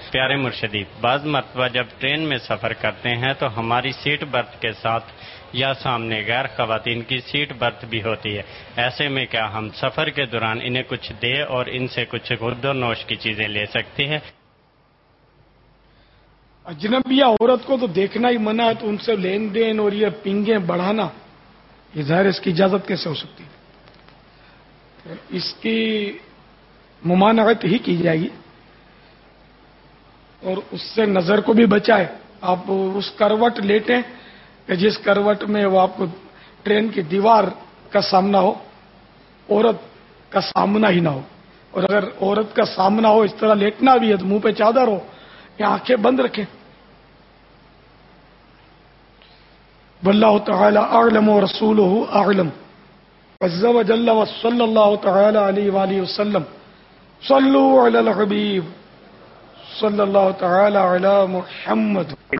پیارے مرشدی، بعض مرتبہ جب ٹرین میں سفر کرتے ہیں تو ہماری سیٹ برتھ کے ساتھ یا سامنے غیر خواتین کی سیٹ برتھ بھی ہوتی ہے، ایسے میں کیا ہم سفر کے دوران انہیں کچھ دے اور ان سے کچھ خورد و نوش کی چیزیں لے سکتے ہیں؟ اجنبیہ عورت کو تو دیکھنا ہی منع ہے، تو ان سے لین دین اور یہ پنگیں بڑھانا، یہ ظاہر اس کی اجازت کیسے ہو سکتی ہے؟ اس کی ممانعت ہی کی جائے گی اور اس سے نظر کو بھی بچائے۔ آپ اس کروٹ لیٹیں کہ جس کروٹ میں وہ آپ کو ٹرین کی دیوار کا سامنا ہو، عورت کا سامنا ہی نہ ہو، اور اگر عورت کا سامنا ہو اس طرح لیٹنا بھی ہے تو منہ پہ چادر ہو یا آنکھیں بند رکھیں۔ واللہ تعالی اعلم ورسولہ اعلم عز وجل وصلی اللہ تعالی علیہ وآلہ وسلم صلوا علی الحبیب صلی اللہ تعالی علی محمد۔